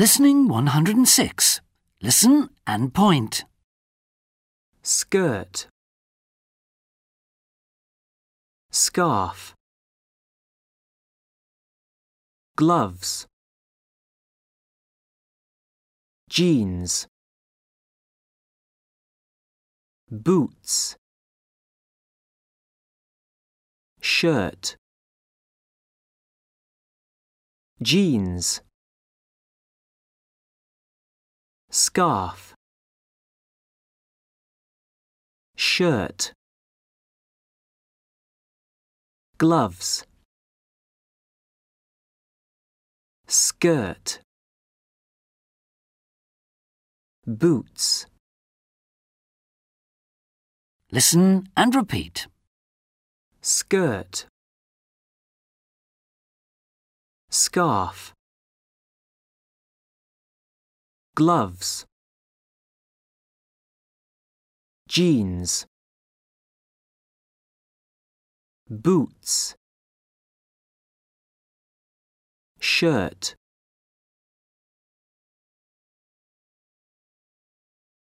Listening 106. Listen and point. Skirt, scarf, gloves, jeans, boots, shirt, jeans, scarf, shirt, gloves, skirt, boots. Listen and repeat. Skirt, scarf, gloves, jeans, boots, shirt,